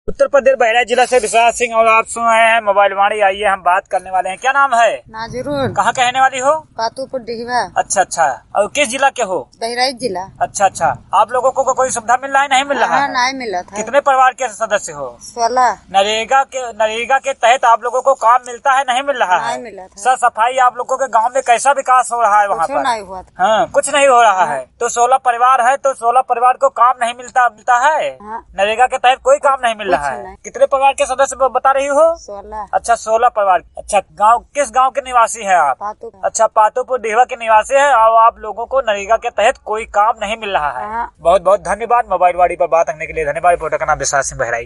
उत्तर प्रदेश बहराइच जिला से विशाल सिंह और आप सुन रहे हैं मोबाइल वाणी। आइए हम बात करने वाले हैं। क्या नाम है? नाजरून। कहाँ के रहने वाली हो? पातुपुर डिहवा। अच्छा अच्छा। और किस जिला के हो? बहराइच जिला। अच्छा अच्छा। आप लोगों को कोई सुविधा मिल रहा है? नहीं मिल रहा है? नहीं मिला था। कितने परिवार के सदस्य हो? 16। नरेगा के तहत आप लोगों को काम मिलता है? नहीं मिल रहा है? नहीं मिला था। सर सफाई आप लोगों के गाँव में कैसा विकास हो रहा है वहाँ पर? नहीं हुआ था। हाँ, कुछ नहीं हो रहा है। तो 16 परिवार है, तो 16 परिवार को काम नहीं मिलता है? नरेगा के तहत कोई काम नहीं मिल रहा है। कितने परिवार के सदस्य बता रही हो? 16। अच्छा, 16 परिवार। अच्छा, किस गांव के निवासी है आप? अच्छा, पातुपुर डिहवा के निवासी है। और आप लोगों को नरेगा के तहत कोई काम नहीं मिल रहा है। बहुत बहुत धन्यवाद मोबाइल वाणी पर बात करने के लिए। धन्यवाद। रिपोर्टर का नाम विशाल सिंह, बहराइच।